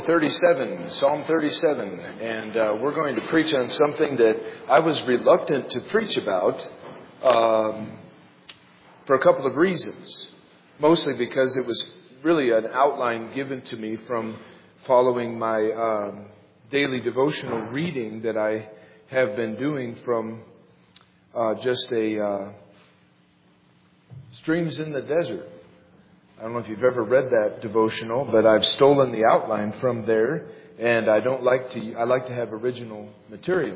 Psalm 37, and we're going to preach on something that I was reluctant to preach about for a couple of reasons. Mostly because it was really an outline given to me from following my daily devotional reading that I have been doing from just a Streams in the Desert. I don't know if you've ever read that devotional, but I've stolen the outline from there, and I like to have original material.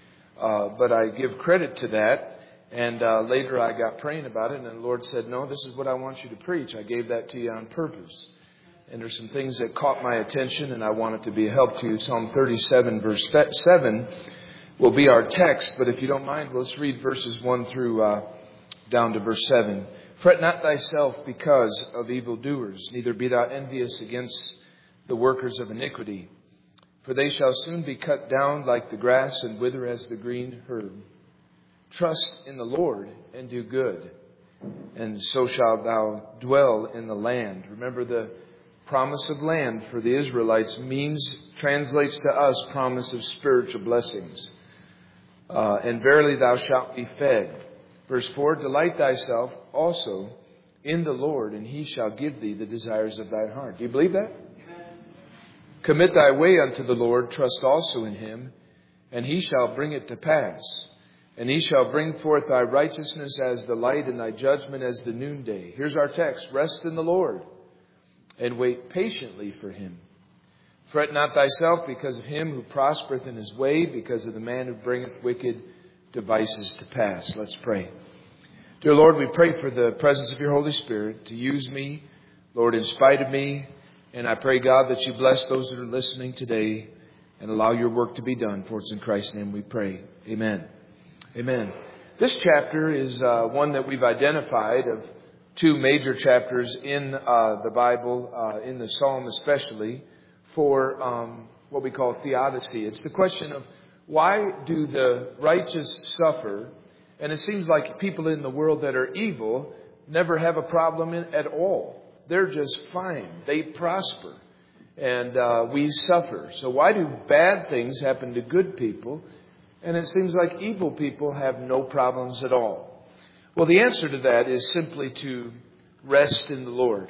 But I give credit to that, and later I got praying about it, and the Lord said, no, this is what I want you to preach. I gave that to you on purpose. And there's some things that caught my attention, and I want it to be a help to you. Psalm 37, verse 7 will be our text, but if you don't mind, let's read verses 1 through down to verse 7. Fret not thyself because of evildoers, neither be thou envious against the workers of iniquity. For they shall soon be cut down like the grass and wither as the green herb. Trust in the Lord and do good, and so shalt thou dwell in the land. Remember, the promise of land for the Israelites translates to us promise of spiritual blessings. And verily thou shalt be fed. Verse 4, delight thyself also in the Lord, and he shall give thee the desires of thy heart. Do you believe that? Amen. Commit thy way unto the Lord, trust also in him, and he shall bring it to pass. And he shall bring forth thy righteousness as the light, and thy judgment as the noonday. Here's our text. Rest in the Lord, and wait patiently for him. Fret not thyself because of him who prospereth in his way, because of the man who bringeth wicked devices to pass. Let's pray. Dear Lord, we pray for the presence of your Holy Spirit to use me, Lord, in spite of me. And I pray, God, that you bless those that are listening today and allow your work to be done. For it's in Christ's name we pray. Amen. Amen. This chapter is one that we've identified of two major chapters in the Bible, in the Psalm especially, for what we call theodicy. It's the question of why do the righteous suffer? And it seems like people in the world that are evil never have a problem at all. They're just fine. They prosper. And we suffer. So why do bad things happen to good people? And it seems like evil people have no problems at all. Well, the answer to that is simply to rest in the Lord.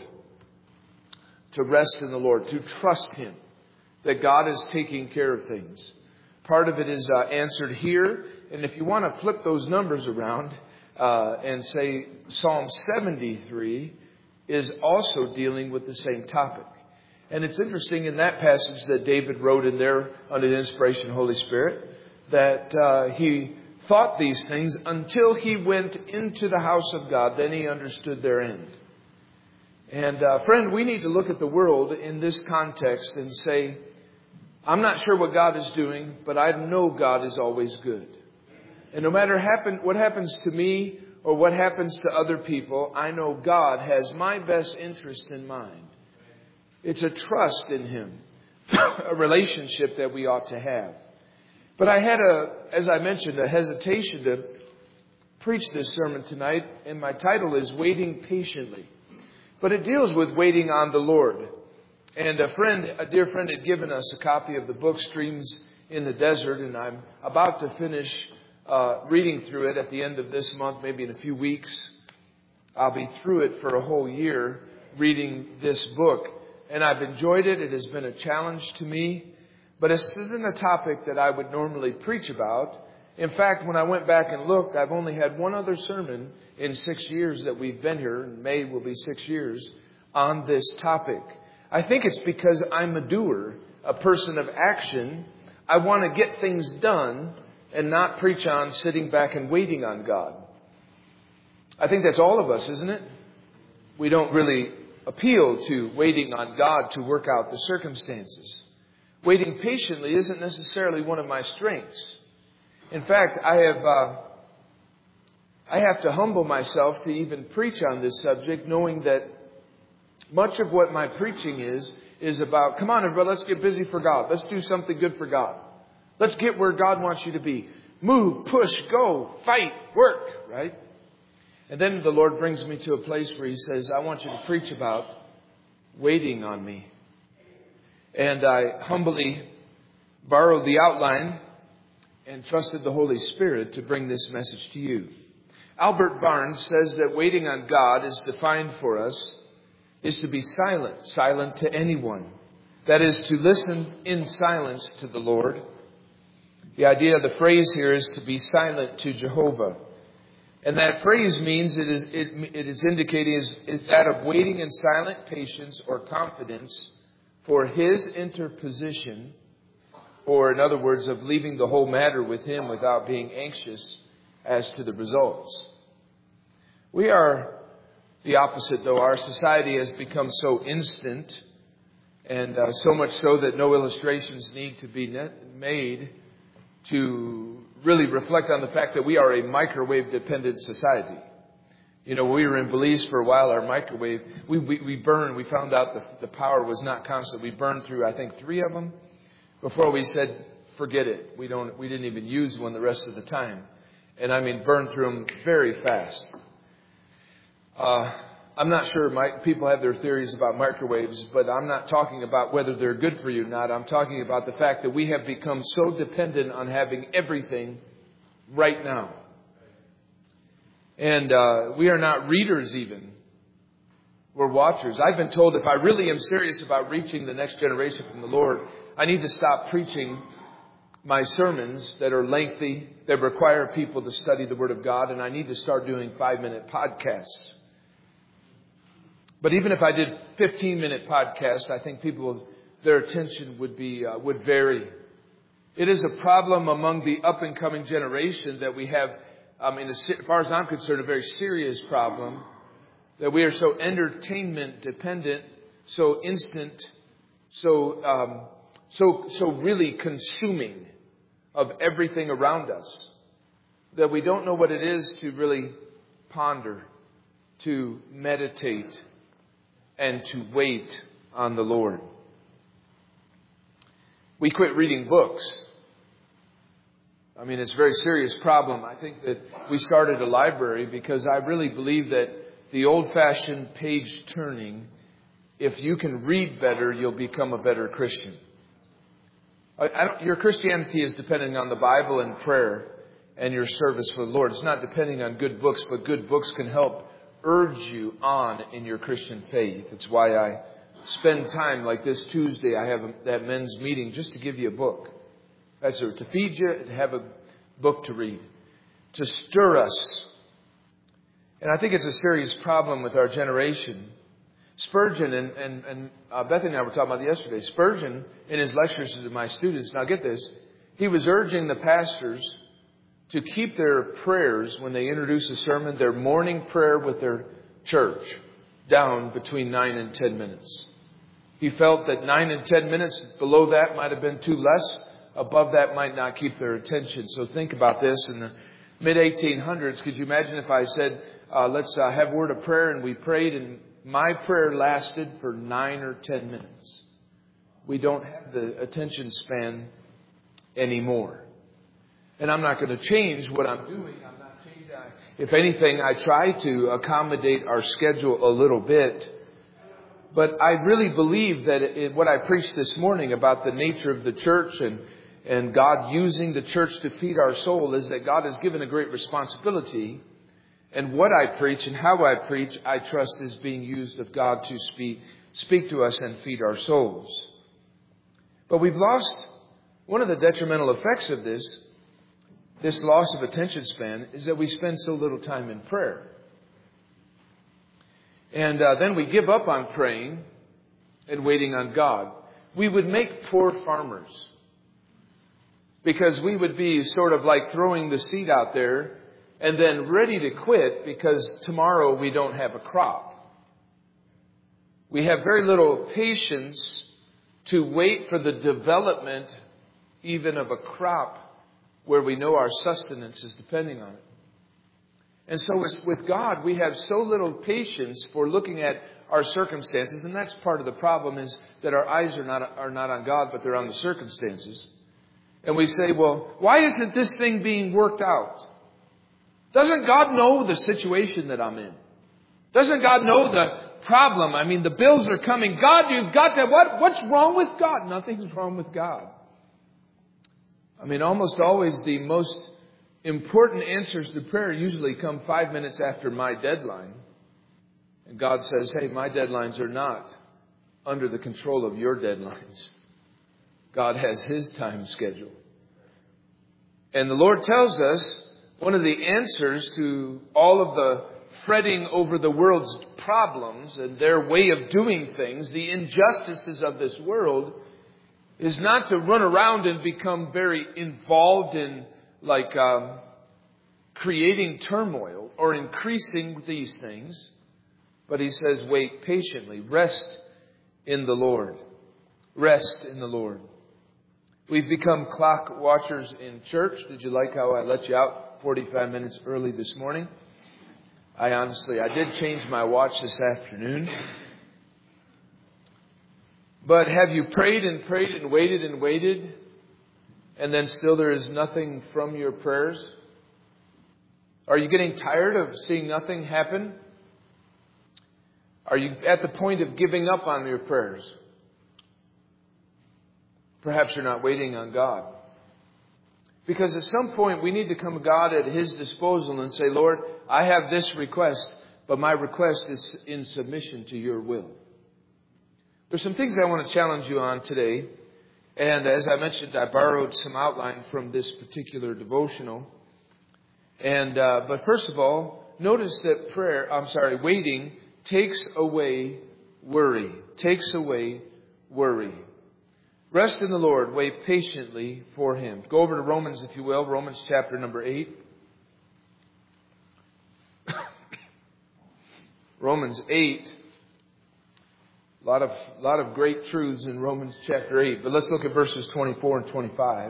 To rest in the Lord. To trust him. That God is taking care of things. Part of it is answered here. And if you want to flip those numbers around and say Psalm 73 is also dealing with the same topic. And it's interesting in that passage that David wrote in there under the inspiration of the Holy Spirit that he thought these things until he went into the house of God. Then he understood their end. And friend, we need to look at the world in this context and say, I'm not sure what God is doing, but I know God is always good. And no matter what happens to me or what happens to other people, I know God has my best interest in mind. It's a trust in him, a relationship that we ought to have. But I had as I mentioned, a hesitation to preach this sermon tonight, and my title is Waiting Patiently. But it deals with waiting on the Lord. And a dear friend had given us a copy of the book Streams in the Desert, and I'm about to finish reading through it at the end of this month, maybe in a few weeks. I'll be through it for a whole year reading this book. And I've enjoyed it. It has been a challenge to me. But this isn't a topic that I would normally preach about. In fact, when I went back and looked, I've only had one other sermon in 6 years that we've been here. In May will be 6 years on this topic. I think it's because I'm a doer, a person of action. I want to get things done and not preach on sitting back and waiting on God. I think that's all of us, isn't it? We don't really appeal to waiting on God to work out the circumstances. Waiting patiently isn't necessarily one of my strengths. In fact, I have to humble myself to even preach on this subject, knowing that much of what my preaching is about, come on, everybody, let's get busy for God. Let's do something good for God. Let's get where God wants you to be. Move, push, go, fight, work, right? And then the Lord brings me to a place where he says, I want you to preach about waiting on me. And I humbly borrowed the outline and trusted the Holy Spirit to bring this message to you. Albert Barnes says that waiting on God is defined for us is to be silent, silent to anyone. That is to listen in silence to the Lord. The idea of the phrase here is to be silent to Jehovah. And that phrase means it is indicating is that of waiting in silent patience or confidence for His interposition, or in other words, of leaving the whole matter with Him without being anxious as to the results. We are the opposite, though. Our society has become so instant, and so much so that no illustrations need to be made to really reflect on the fact that we are a microwave-dependent society. You know, we were in Belize for a while. Our microwave, we burned. We found out the power was not constant. We burned through, I think, 3 of them before we said, forget it. We didn't even use one the rest of the time. And I mean, burned through them very fast. I'm not sure people have their theories about microwaves, but I'm not talking about whether they're good for you or not. I'm talking about the fact that we have become so dependent on having everything right now. And we are not readers even. We're watchers. I've been told if I really am serious about reaching the next generation from the Lord, I need to stop preaching my sermons that are lengthy, that require people to study the Word of God, and I need to start doing 5-minute podcasts. But even if I did 15-minute podcasts, I think their attention would vary. It is a problem among the up-and-coming generation that we have, as far as I'm concerned, a very serious problem, that we are so entertainment dependent, so instant, so really consuming of everything around us, that we don't know what it is to really ponder, to meditate, and to wait on the Lord. We quit reading books. I mean, it's a very serious problem. I think that we started a library because I really believe that the old-fashioned page turning, if you can read better, you'll become a better Christian. Your Christianity is depending on the Bible and prayer and your service for the Lord. It's not depending on good books, but good books can help urge you on in your Christian faith. It's why I spend time like this Tuesday. I have that men's meeting just to give you a book. That's it, to feed you and have a book to read, to stir us. And I think it's a serious problem with our generation. Spurgeon and Bethany and I were talking about it yesterday. Spurgeon, in his lectures to my students, now get this, he was urging the pastors to keep their prayers when they introduce a sermon, their morning prayer with their church, down between 9 and 10 minutes. He felt that 9 and 10 minutes below that might have been too less. Above that might not keep their attention. So think about this. In the mid-1800s, could you imagine if I said, let's have a word of prayer, and we prayed, and my prayer lasted for 9 or 10 minutes. We don't have the attention span anymore. And I'm not going to change what I'm doing. I'm not changing. If anything, I try to accommodate our schedule a little bit. But I really believe that what I preached this morning about the nature of the church and God using the church to feed our soul is that God has given a great responsibility. And what I preach and how I preach, I trust is being used of God to speak to us and feed our souls. But we've lost one of the detrimental effects of this loss of attention span is that we spend so little time in prayer. And then we give up on praying and waiting on God. We would make poor farmers because we would be sort of like throwing the seed out there and then ready to quit because tomorrow we don't have a crop. We have very little patience to wait for the development even of a crop where we know our sustenance is depending on it. And so with God, we have so little patience for looking at our circumstances, and that's part of the problem is that our eyes are not on God, but they're on the circumstances. And we say, well, why isn't this thing being worked out? Doesn't God know the situation that I'm in? Doesn't God know the problem. I mean, the bills are coming. God, you've got to, what's wrong with God? Nothing's wrong with God. I mean, almost always the most important answers to prayer usually come 5 minutes after my deadline. And God says, hey, my deadlines are not under the control of your deadlines. God has His time schedule. And the Lord tells us one of the answers to all of the fretting over the world's problems and their way of doing things, the injustices of this world, is not to run around and become very involved in creating turmoil or increasing these things. But He says, wait patiently. Rest in the Lord. Rest in the Lord. We've become clock watchers in church. Did you like how I let you out 45 minutes early this morning? I did change my watch this afternoon. But have you prayed and prayed and waited, and then still there is nothing from your prayers? Are you getting tired of seeing nothing happen? Are you at the point of giving up on your prayers? Perhaps you're not waiting on God. Because at some point we need to come to God at His disposal and say, Lord, I have this request, but my request is in submission to your will. There's some things I want to challenge you on today. And as I mentioned, I borrowed some outline from this particular devotional. But first of all, notice that waiting takes away worry. Takes away worry. Rest in the Lord. Wait patiently for Him. Go over to Romans, if you will. Romans chapter number 8. Romans 8. A lot of great truths in Romans chapter 8. But let's look at verses 24 and 25.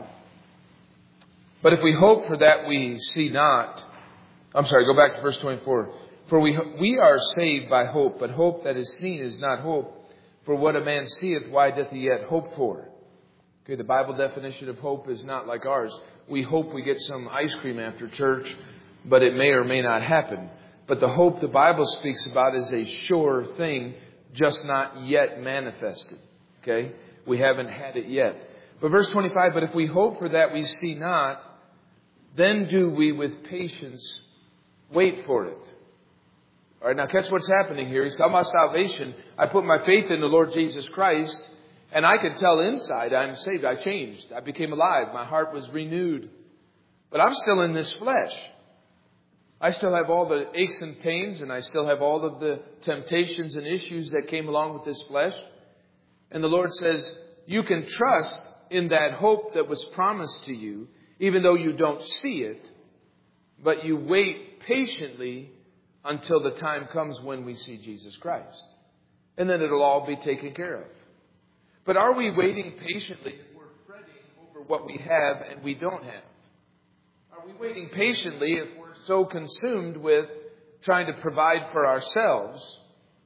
But if we hope for that we see not. Go back to verse 24. For we are saved by hope, but hope that is seen is not hope. For what a man seeth, why doth he yet hope for? Okay, the Bible definition of hope is not like ours. We hope we get some ice cream after church, but it may or may not happen. But the hope the Bible speaks about is a sure thing, just not yet manifested. Okay? We haven't had it yet. But verse 25, but if we hope for that we see not, then do we with patience wait for it. All right, now catch what's happening here. He's talking about salvation. I put my faith in the Lord Jesus Christ, and I can tell inside I'm saved. I changed. I became alive. My heart was renewed. But I'm still in this flesh. I still have all the aches and pains, and I still have all of the temptations and issues that came along with this flesh. And the Lord says, you can trust in that hope that was promised to you, even though you don't see it, but you wait patiently until the time comes when we see Jesus Christ. And then it'll all be taken care of. But are we waiting patiently if we're fretting over what we have and we don't have? Are we waiting patiently if we're so consumed with trying to provide for ourselves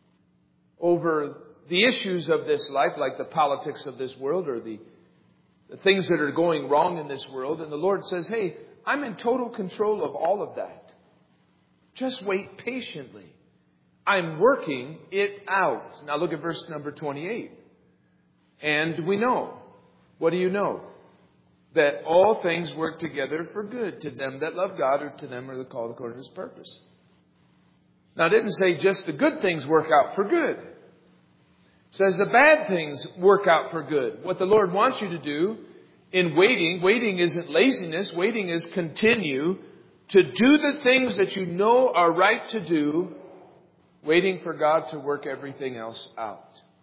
over the issues of this life, like the politics of this world or the things that are going wrong in this world? And the Lord says, hey, I'm in total control of all of that. Just wait patiently. I'm working it out. Now look at verse number 28. And we know. What do you know? That all things work together for good to them that love God, or to them are called according to His purpose. Now it didn't say just the good things work out for good. It says the bad things work out for good. What the Lord wants you to do in waiting isn't laziness. Waiting is continue to do the things that you know are right to do, waiting for God to work everything else out.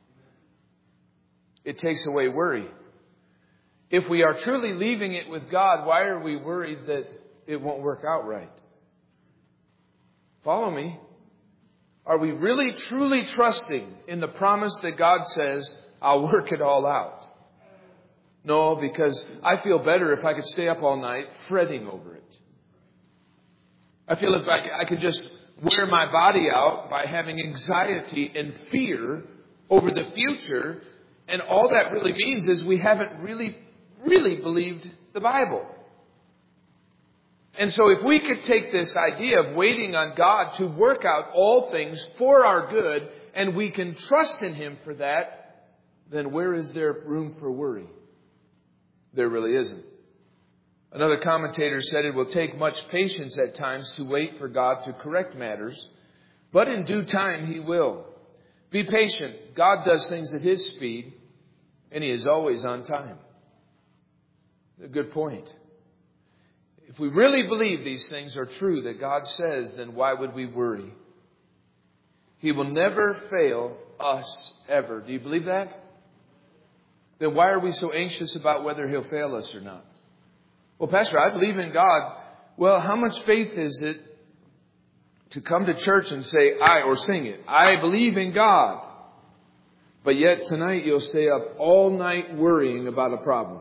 It takes away worry. If we are truly leaving it with God, why are we worried that it won't work out right? Follow me. Are we really truly trusting in the promise that God says, I'll work it all out? No, because I feel better if I could stay up all night fretting over it. I feel if I could just wear my body out by having anxiety and fear over the future. And all that really means is we haven't really believed the Bible. And so if we could take this idea of waiting on God to work out all things for our good and we can trust in Him for that, then where is there room for worry? There really isn't. Another commentator said it will take much patience at times to wait for God to correct matters, but in due time He will. Be patient. God does things at His speed, and He is always on time. A good point. If we really believe these things are true that God says, then why would we worry? He will never fail us ever. Do you believe that? Then why are we so anxious about whether He'll fail us or not? Well, Pastor, I believe in God. Well, how much faith is it to come to church and say, or sing it, I believe in God. But yet tonight you'll stay up all night worrying about a problem.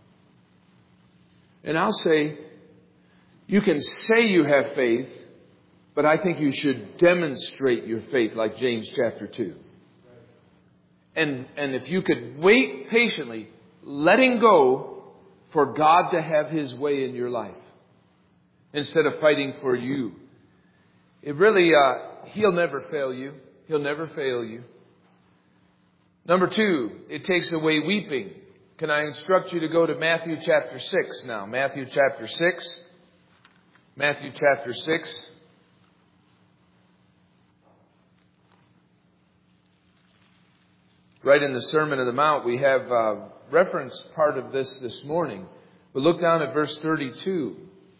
And I'll say, you can say you have faith, but I think you should demonstrate your faith like James chapter 2. And if you could wait patiently, letting go for God to have His way in your life instead of fighting for you. It really, He'll never fail you. He'll never fail you. Number 2, it takes away weeping. Can I instruct you to go to Matthew chapter 6 now? Matthew chapter 6. Matthew chapter 6. Right in the Sermon on the Mount, we have referenced part of this morning. But look down at verse 32.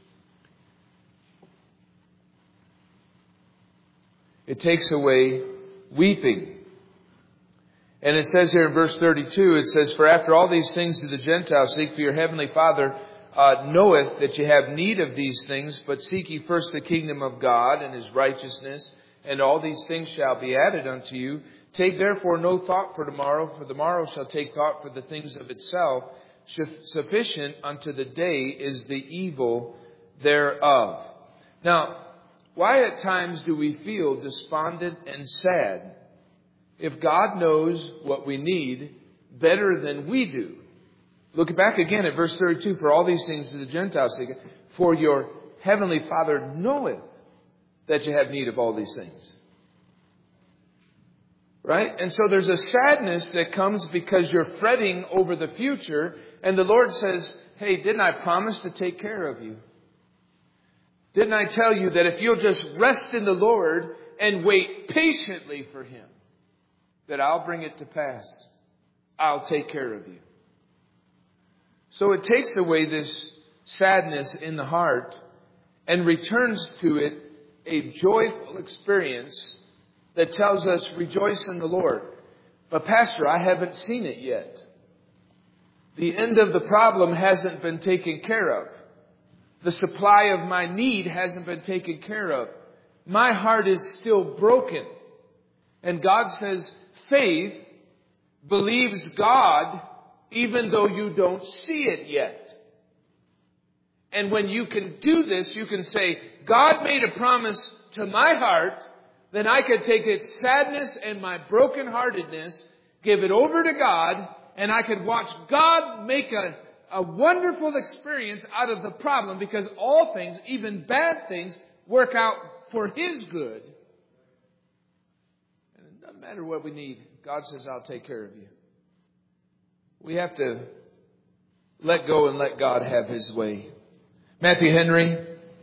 It takes away weeping. And it says here in verse 32, it says, For after all these things do the Gentiles seek, for your heavenly Father knoweth that you have need of these things, but seek ye first the kingdom of God and His righteousness, and all these things shall be added unto you. Take therefore no thought for the morrow shall take thought for the things of itself. Sufficient unto the day is the evil thereof. Now, why at times do we feel despondent and sad if God knows what we need better than we do? Look back again at verse 32. For all these things to the Gentiles seek, for your heavenly Father knoweth that you have need of all these things. Right? And so there's a sadness that comes because you're fretting over the future. And the Lord says, hey, didn't I promise to take care of you? Didn't I tell you that if you'll just rest in the Lord and wait patiently for Him, that I'll bring it to pass. I'll take care of you. So it takes away this sadness in the heart and returns to it a joyful experience that tells us, rejoice in the Lord. But Pastor, I haven't seen it yet. The end of the problem hasn't been taken care of. The supply of my need hasn't been taken care of. My heart is still broken. And God says, faith believes God even though you don't see it yet. And when you can do this, you can say, God made a promise to my heart, then I could take its sadness and my brokenheartedness, give it over to God, and I could watch God make a wonderful experience out of the problem, because all things, even bad things, work out for His good. And it doesn't matter what we need. God says, I'll take care of you. We have to let go and let God have His way. Matthew Henry,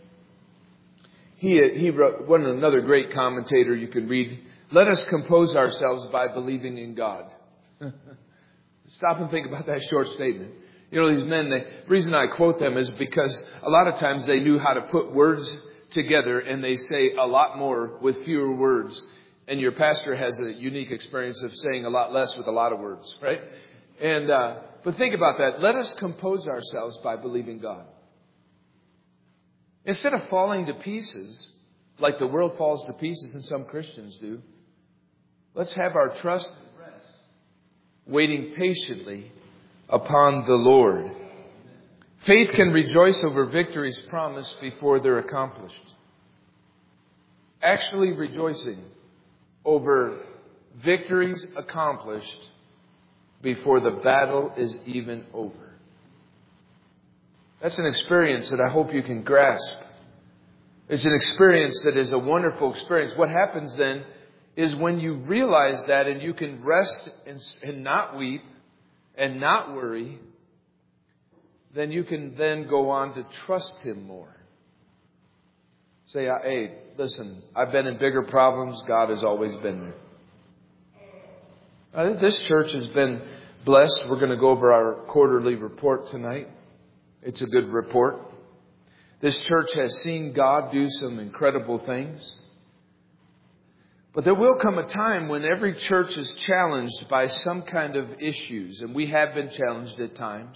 he wrote, another great commentator you can read, let us compose ourselves by believing in God. Stop and think about that short statement. You know, these men, the reason I quote them is because a lot of times they knew how to put words together, and they say a lot more with fewer words. And your pastor has a unique experience of saying a lot less with a lot of words, right? And but think about that. Let us compose ourselves by believing God. Instead of falling to pieces, like the world falls to pieces and some Christians do, let's have our trust and rest, waiting patiently upon the Lord. Faith can rejoice over victories promised before they're accomplished. Actually rejoicing over victories accomplished before the battle is even over. That's an experience that I hope you can grasp. It's an experience that is a wonderful experience. What happens then is when you realize that and you can rest and not weep and not worry, then you can then go on to trust Him more. Say, hey, listen, I've been in bigger problems. God has always been there. This church has been blessed. We're going to go over our quarterly report tonight. It's a good report. This church has seen God do some incredible things. But there will come a time when every church is challenged by some kind of issues. And we have been challenged at times.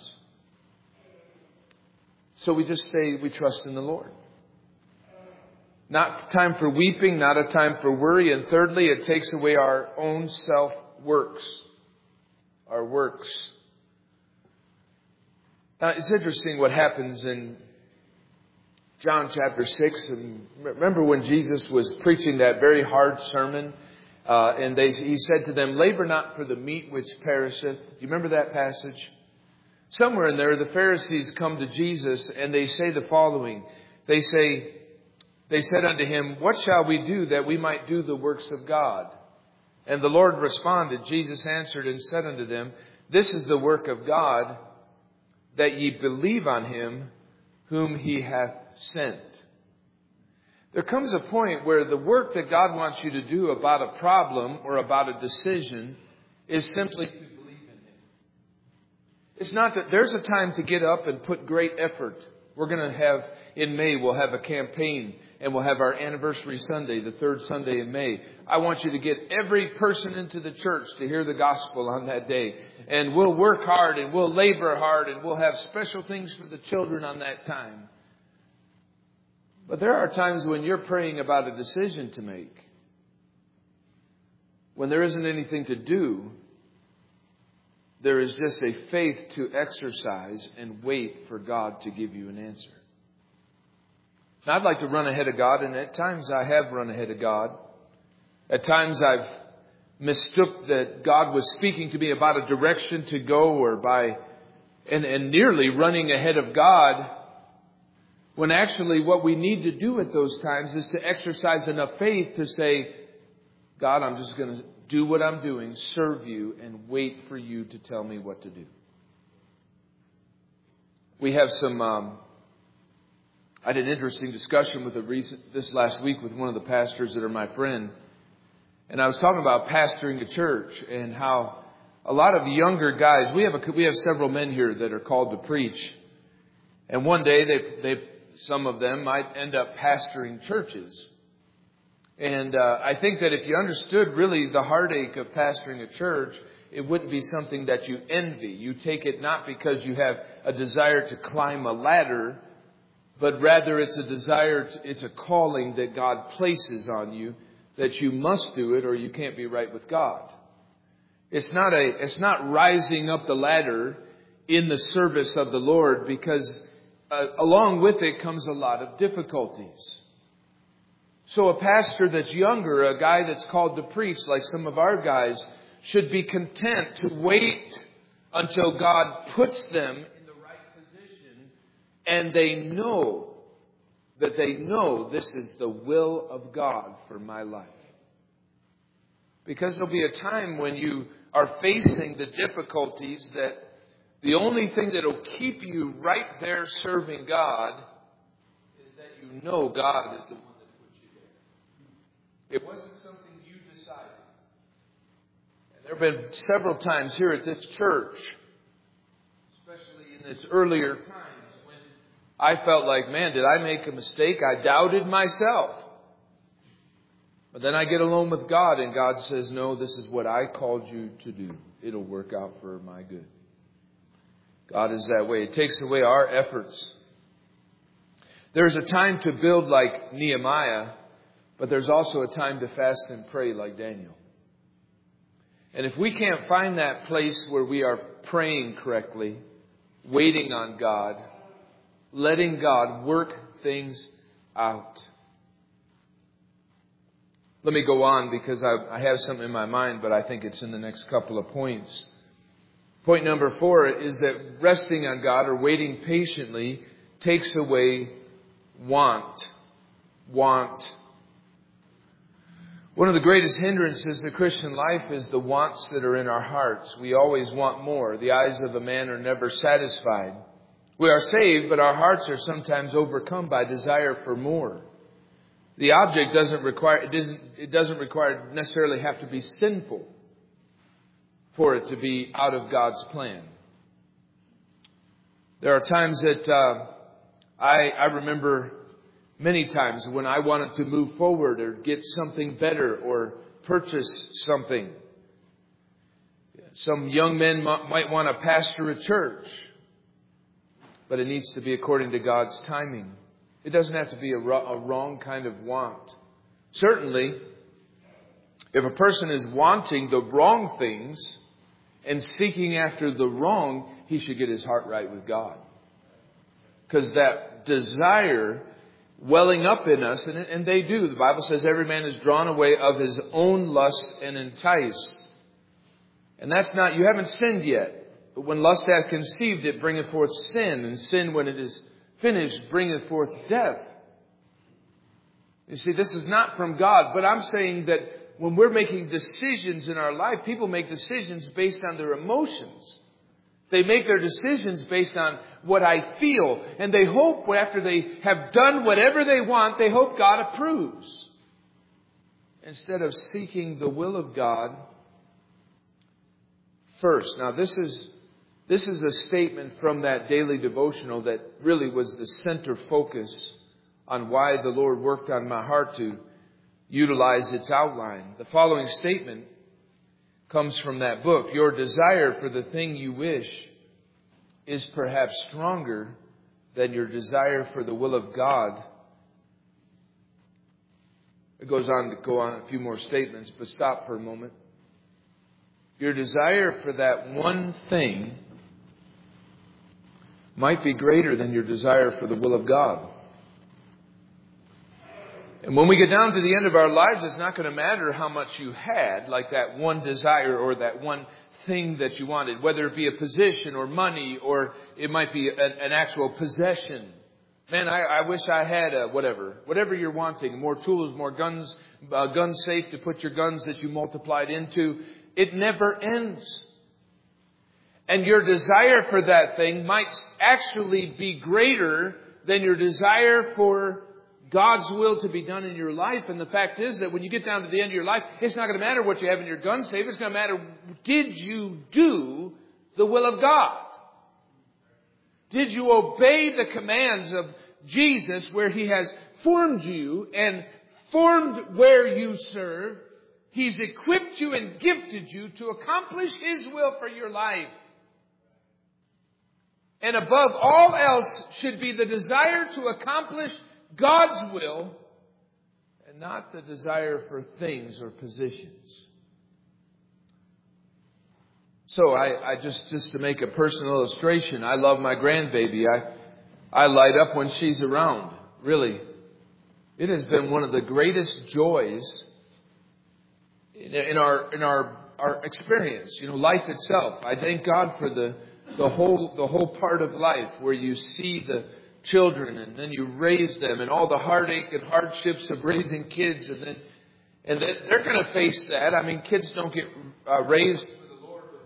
So we just say we trust in the Lord. Not time for weeping, not a time for worry. And thirdly, it takes away our own self-works. Our works. Now, it's interesting what happens in John chapter 6. And remember when Jesus was preaching that very hard sermon? And He said to them, labor not for the meat which perisheth. Do you remember that passage? Somewhere in there, the Pharisees come to Jesus and they say the following. They said unto Him, what shall we do that we might do the works of God? And the Lord responded, Jesus answered and said unto them, this is the work of God, that ye believe on Him whom He hath sent. There comes a point where the work that God wants you to do about a problem or about a decision is simply to believe in Him. It's not that there's a time to get up and put great effort. We're going to have, in May, we'll have a campaign and we'll have our anniversary Sunday, the third Sunday in May. I want you to get every person into the church to hear the gospel on that day. And we'll work hard and we'll labor hard and we'll have special things for the children on that time. But there are times when you're praying about a decision to make. When there isn't anything to do, there is just a faith to exercise and wait for God to give you an answer. Now, I'd like to run ahead of God, and at times I have run ahead of God. At times I've mistook that God was speaking to me about a direction to go and nearly running ahead of God, when actually what we need to do at those times is to exercise enough faith to say, God, I'm just going to do what I'm doing, serve you, and wait for you to tell me what to do. We have I had an interesting discussion this last week with one of the pastors that are my friend. And I was talking about pastoring a church and how a lot of younger guys, we have several men here that are called to preach. And one day some of them might end up pastoring churches. And I think that if you understood really the heartache of pastoring a church, it wouldn't be something that you envy. You take it not because you have a desire to climb a ladder, but rather it's a calling that God places on you, that you must do it or you can't be right with God. It's not rising up the ladder in the service of the Lord, because along with it comes a lot of difficulties. So a pastor that's younger, a guy that's called to preach like some of our guys, should be content to wait until God puts them in the right position and they know this is the will of God for my life. Because there'll be a time when you are facing the difficulties that the only thing that will keep you right there serving God is that you know God is the one that put you there. It wasn't something you decided. And there have been several times here at this church, especially in its earlier times, when I felt like, man, did I make a mistake? I doubted myself. But then I get alone with God and God says, no, this is what I called you to do. It'll work out for my good. God is that way. It takes away our efforts. There's a time to build like Nehemiah, but there's also a time to fast and pray like Daniel. And if we can't find that place where we are praying correctly, waiting on God, letting God work things out. Let me go on because I have something in my mind, but I think it's in the next couple of points. Point number 4 is that resting on God or waiting patiently takes away want. Want. One of the greatest hindrances to Christian life is the wants that are in our hearts. We always want more. The eyes of a man are never satisfied. We are saved, but our hearts are sometimes overcome by desire for more. The object doesn't require necessarily have to be sinful for it to be out of God's plan. There are times that I remember many times when I wanted to move forward or get something better or purchase something. Some young men might want to pastor a church, but it needs to be according to God's timing. It doesn't have to be a wrong kind of want. Certainly, if a person is wanting the wrong things and seeking after the wrong, he should get his heart right with God. Because that desire welling up in us, and they do. The Bible says every man is drawn away of his own lust and enticed. And that's not, you haven't sinned yet. But when lust hath conceived, it bringeth forth sin. And sin, when it is finished, bringeth forth death. You see, this is not from God. But I'm saying that when we're making decisions in our life, people make decisions based on their emotions. They make their decisions based on what I feel. And they hope after they have done whatever they want, they hope God approves. Instead of seeking the will of God first. Now this is a statement from that daily devotional that really was the center focus on why the Lord worked on my heart to utilize its outline. The following statement comes from that book. Your desire for the thing you wish is perhaps stronger than your desire for the will of God. It goes on to go on a few more statements, but stop for a moment. Your desire for that one thing might be greater than your desire for the will of God. And when we get down to the end of our lives, it's not going to matter how much you had, like that one desire or that one thing that you wanted, whether it be a position or money, or it might be an actual possession. Man, I wish I had whatever you're wanting, more tools, more guns, gun safe to put your guns that you multiplied into. It never ends. And your desire for that thing might actually be greater than your desire for God's will to be done in your life. And the fact is that when you get down to the end of your life, it's not going to matter what you have in your gun safe. It's going to matter, did you do the will of God? Did you obey the commands of Jesus where He has formed you and formed where you serve? He's equipped you and gifted you to accomplish His will for your life. And above all else should be the desire to accomplish God's will and not the desire for things or positions. So I just to make a personal illustration, I love my grandbaby. I light up when she's around. Really. It has been one of the greatest joys in our experience, life itself. I thank God for the whole part of life where you see the children and then you raise them and all the heartache and hardships of raising kids, and then they're going to face that. I mean, kids don't get raised for the Lord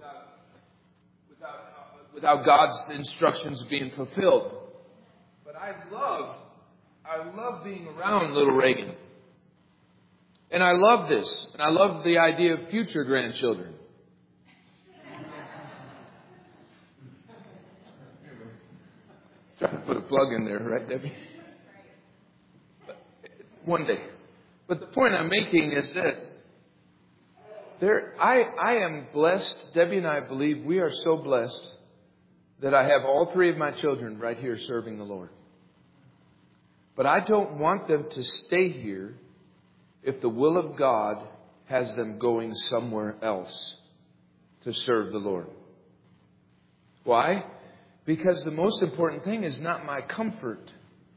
without God's instructions being fulfilled. But I love being around little Reagan. And I love this. And I love the idea of future grandchildren. Trying to put a plug in there, right, Debbie? One day. But the point I'm making is this. I am blessed. Debbie and I believe we are so blessed that I have all three of my children right here serving the Lord. But I don't want them to stay here if the will of God has them going somewhere else to serve the Lord. Why? Because the most important thing is not my comfort,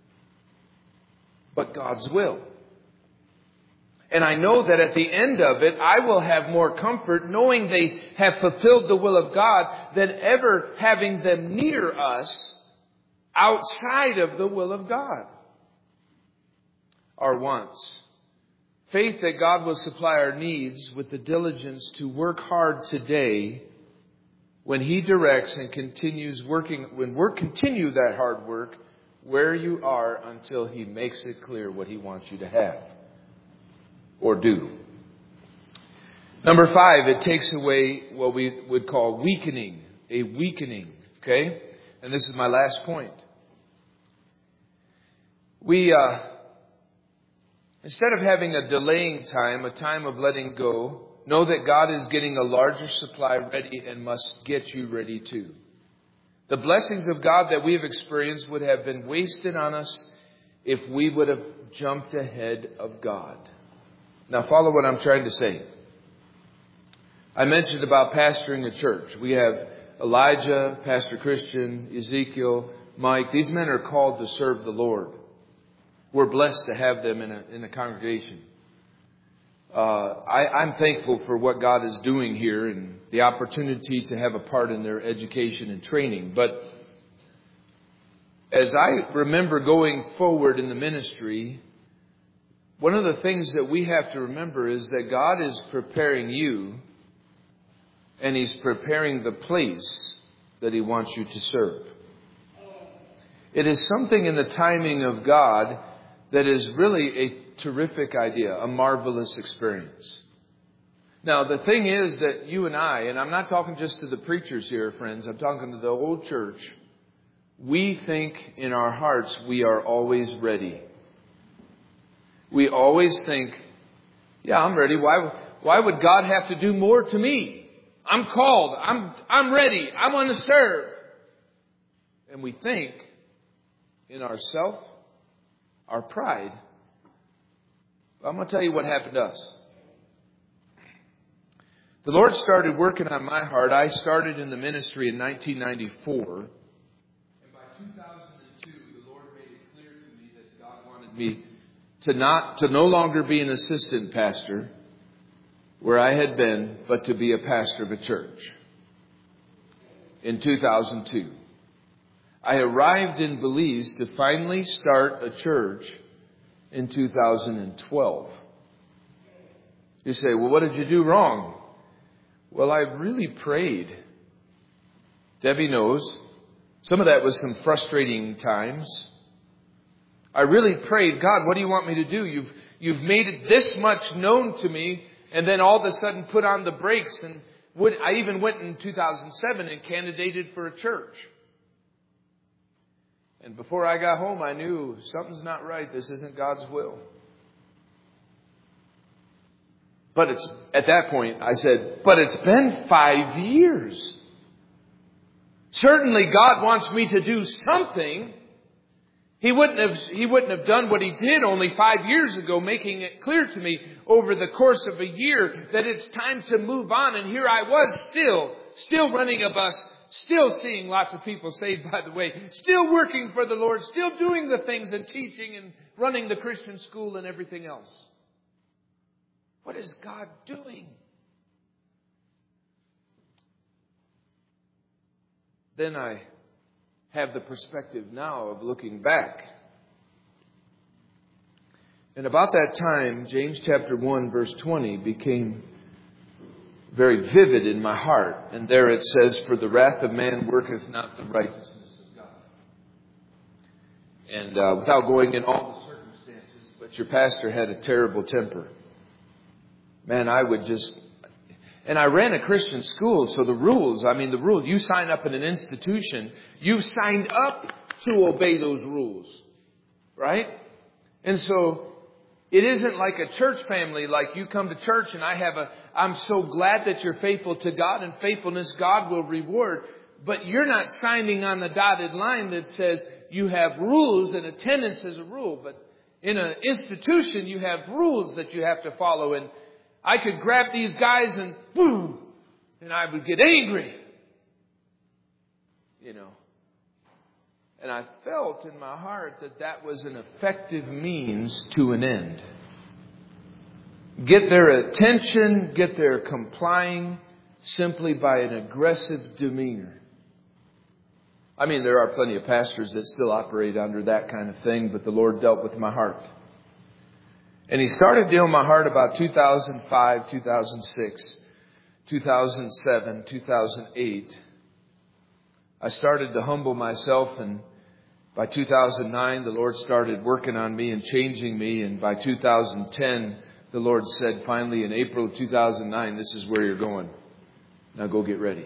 but God's will. And I know that at the end of it, I will have more comfort knowing they have fulfilled the will of God than ever having them near us outside of the will of God. Our wants Faith that God will supply our needs with the diligence to work hard today when He directs and continues working, continue that hard work where you are until He makes it clear what He wants you to have or do. Number 5, it takes away what we would call weakening, a weakening, okay? And this is my last point. We, instead of having a delaying time, a time of letting go, know that God is getting a larger supply ready and must get you ready too. The blessings of God that we have experienced would have been wasted on us if we would have jumped ahead of God. Now follow what I'm trying to say. I mentioned about pastoring a church. We have Elijah, Pastor Christian, Ezekiel, Mike. These men are called to serve the Lord. We're blessed to have them in a congregation. I'm thankful for what God is doing here and the opportunity to have a part in their education and training. But as I remember going forward in the ministry, one of the things that we have to remember is that God is preparing you and He's preparing the place that He wants you to serve. It is something in the timing of God that is really a terrific idea, a marvelous experience. Now, the thing is that you and I'm not talking just to the preachers here, friends. I'm talking to the whole church. We think in our hearts we are always ready. We always think, yeah, I'm ready. Why would God have to do more to me? I'm called. I'm ready. I want to serve. And we think in ourself, our pride. I'm going to tell you what happened to us. The Lord started working on my heart. I started in the ministry in 1994. And by 2002, the Lord made it clear to me that God wanted me to no longer be an assistant pastor where I had been, but to be a pastor of a church. In 2002. I arrived in Belize to finally start a church in 2012. You say, well, what did you do wrong? Well, I really prayed. Debbie knows. Some of that was some frustrating times. I really prayed, God, what do you want me to do? You've made it this much known to me, and then all of a sudden put on the brakes. And I even went in 2007 and candidated for a church. And before I got home, I knew something's not right. This isn't God's will. But at that point, I said, but it's been 5 years. Certainly God wants me to do something. He wouldn't have done what He did only 5 years ago, making it clear to me over the course of a year that it's time to move on. And here I was still running a bus, still seeing lots of people saved, by the way, still working for the Lord, still doing the things and teaching and running the Christian school and everything else. What is God doing? Then I have the perspective now of looking back. And about that time, James chapter 1 verse 20 became very vivid in my heart. And there it says, for the wrath of man worketh not the righteousness of God. And without going in all the circumstances, but your pastor had a terrible temper. Man, and I ran a Christian school, so the rules, you sign up in an institution, you've signed up to obey those rules, right? And so it isn't like a church family, like you come to church and I'm so glad that you're faithful to God, and faithfulness God will reward. But you're not signing on the dotted line that says you have rules and attendance is a rule. But in an institution, you have rules that you have to follow. And I could grab these guys and boom, and I would get angry. And I felt in my heart that was an effective means to an end. Get their attention, get their complying simply by an aggressive demeanor. There are plenty of pastors that still operate under that kind of thing, but the Lord dealt with my heart. And He started dealing with my heart about 2005, 2006, 2007, 2008. I started to humble myself, and by 2009, the Lord started working on me and changing me. And by 2010, the Lord said, finally, in April of 2009, this is where you're going. Now go get ready.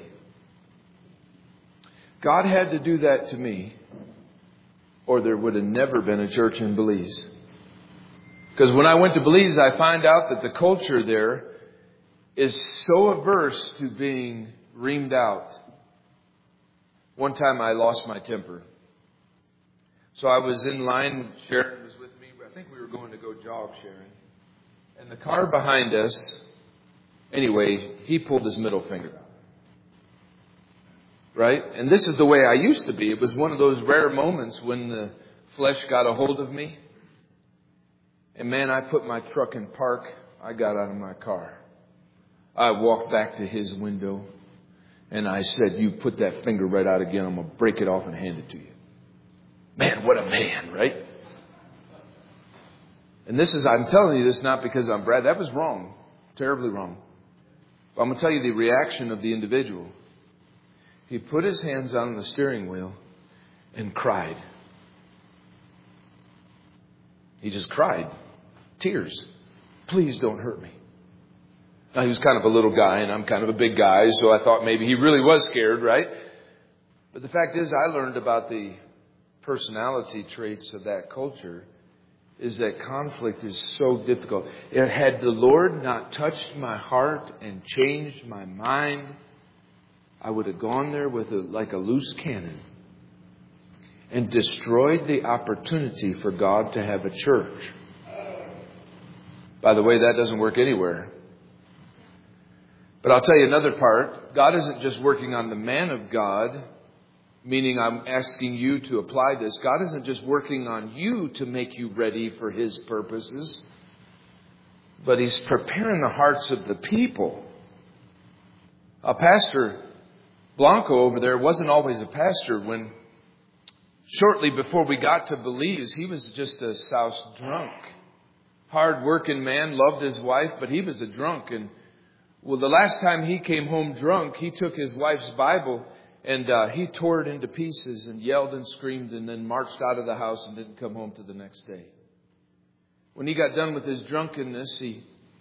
God had to do that to me, or there would have never been a church in Belize. Because when I went to Belize, I found out that the culture there is so averse to being reamed out. One time I lost my temper. So I was in line, Sharon was with me. I think we were going to go jog, Sharon. And the car behind us, anyway, he pulled his middle finger out. Right? And this is the way I used to be. It was one of those rare moments when the flesh got a hold of me. And man, I put my truck in park. I got out of my car. I walked back to his window. And I said, you put that finger right out again. I'm going to break it off and hand it to you. Man, what a man, right? And I'm telling you this not because I'm Brad. That was wrong. Terribly wrong. But I'm going to tell you the reaction of the individual. He put his hands on the steering wheel and cried. He just cried. Tears. Please don't hurt me. Now, he was kind of a little guy, and I'm kind of a big guy, so I thought maybe he really was scared, right? But the fact is, I learned about the personality traits of that culture is that conflict is so difficult. Had the Lord not touched my heart and changed my mind, I would have gone there with like a loose cannon and destroyed the opportunity for God to have a church. By the way, that doesn't work anywhere. But I'll tell you another part. God isn't just working on the man of God, meaning I'm asking you to apply this. God isn't just working on you to make you ready for His purposes, but He's preparing the hearts of the people. Pastor Blanco over there wasn't always a pastor. When shortly before we got to Belize, he was just a souse drunk. Hard-working man, loved his wife, but he was a drunk. And well, the last time he came home drunk, he took his wife's Bible and he tore it into pieces and yelled and screamed and then marched out of the house and didn't come home till the next day. When he got done with his drunkenness, he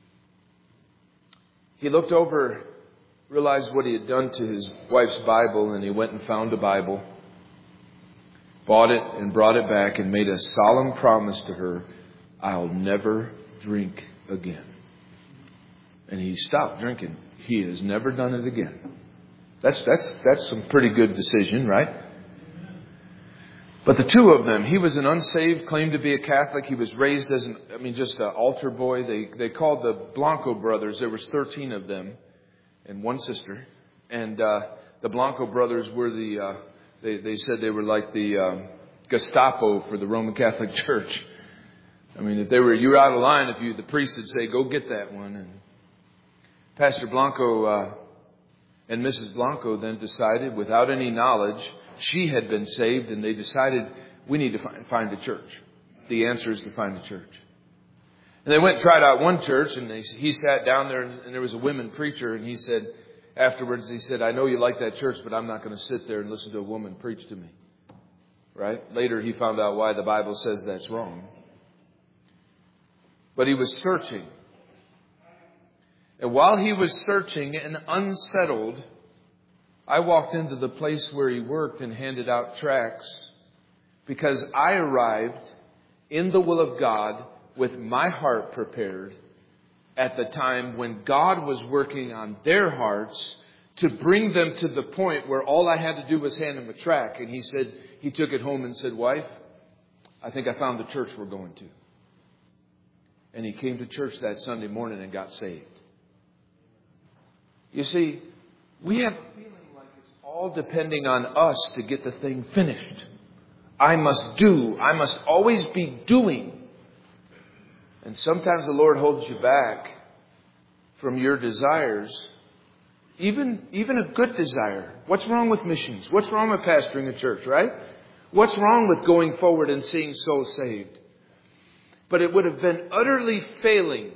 looked over, realized what he had done to his wife's Bible, and he went and found a Bible, bought it and brought it back and made a solemn promise to her, I'll never drink again. And he stopped drinking. He has never done it again. That's some pretty good decision, right? But the two of them, he was an unsaved, claimed to be a Catholic. He was raised as just an altar boy. They called the Blanco brothers. There was 13 of them and one sister. And the Blanco brothers were they said they were like the Gestapo for the Roman Catholic Church. If you were out of line, the priest would say, go get that one. And Pastor Blanco and Mrs. Blanco then decided, without any knowledge, she had been saved, and they decided, we need to find a church. The answer is to find a church. And they went and tried out one church, and he sat down there, and there was a women preacher, and he said, afterwards, he said, I know you like that church, but I'm not going to sit there and listen to a woman preach to me. Right? Later, he found out why the Bible says that's wrong. But he was searching. And while he was searching and unsettled, I walked into the place where he worked and handed out tracts because I arrived in the will of God with my heart prepared at the time when God was working on their hearts to bring them to the point where all I had to do was hand him a tract. And he took it home and said, wife, I think I found the church we're going to. And he came to church that Sunday morning and got saved. You see, we have a feeling like it's all depending on us to get the thing finished. I must always be doing. And sometimes the Lord holds you back from your desires, even a good desire. What's wrong with missions? What's wrong with pastoring a church, right? What's wrong with going forward and seeing souls saved? But it would have been utterly failing.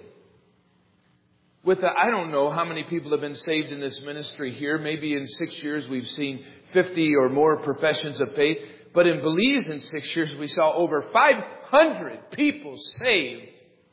I don't know how many people have been saved in this ministry here. Maybe in 6 years we've seen 50 or more professions of faith. But in Belize in 6 years we saw over 500 people saved.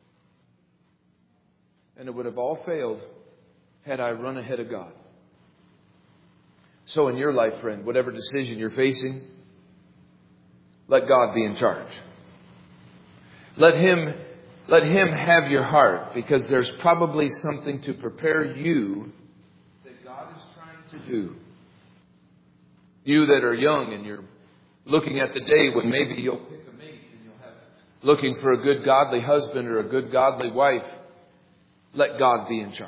And it would have all failed had I run ahead of God. So in your life, friend, whatever decision you're facing, let God be in charge. Let Him have your heart, because there's probably something to prepare you that God is trying to do. You that are young and you're looking at the day when maybe you'll pick a mate and you'll have looking for a good godly husband or a good godly wife, let God be in charge.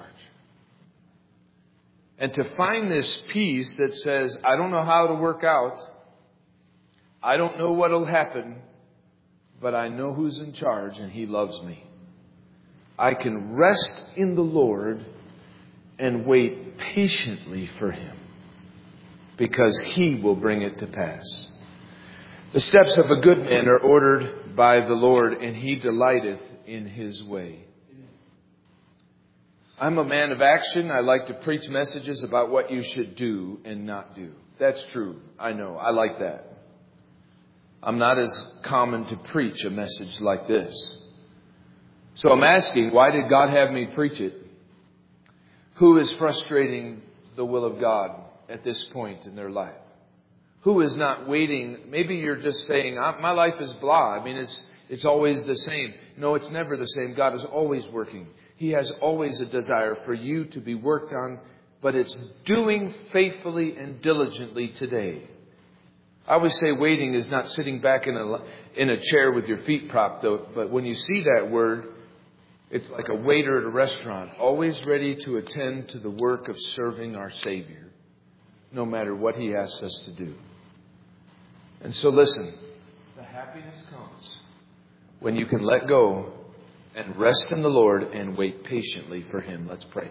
And to find this peace that says, I don't know how it'll work out. I don't know what'll happen. But I know who's in charge and He loves me. I can rest in the Lord and wait patiently for Him, because He will bring it to pass. The steps of a good man are ordered by the Lord, and He delighteth in His way. I'm a man of action. I like to preach messages about what you should do and not do. That's true. I know. I like that. I'm not as common to preach a message like this. So I'm asking, why did God have me preach it? Who is frustrating the will of God at this point in their life? Who is not waiting? Maybe you're just saying, my life is blah. I mean, it's always the same. No, it's never the same. God is always working. He has always a desire for you to be worked on, but it's doing faithfully and diligently today. I always say waiting is not sitting back in a chair with your feet propped up. But when you see that word, it's like a waiter at a restaurant, always ready to attend to the work of serving our Savior, no matter what He asks us to do. And so listen, the happiness comes when you can let go and rest in the Lord and wait patiently for Him. Let's pray.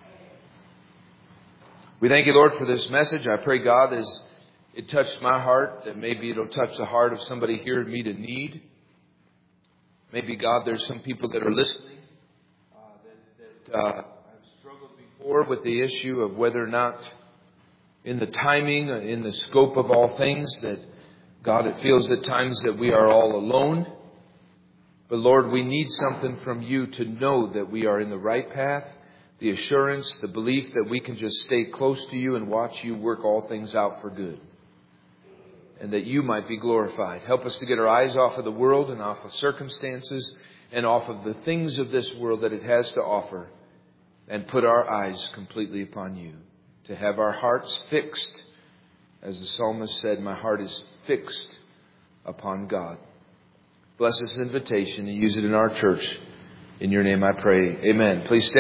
We thank you, Lord, for this message. I pray, God, as it touched my heart, that maybe it'll touch the heart of somebody here and meet a need. Maybe, God, there's some people that are listening that have struggled before with the issue of whether or not in the timing, in the scope of all things, that, God, it feels at times that we are all alone. But, Lord, we need something from You to know that we are in the right path, the assurance, the belief that we can just stay close to You and watch You work all things out for good, and that You might be glorified. Help us to get our eyes off of the world and off of circumstances and off of the things of this world that it has to offer, and put our eyes completely upon You. To have our hearts fixed, as the psalmist said, my heart is fixed upon God. Bless this invitation and use it in our church. In Your name I pray. Amen. Please stand.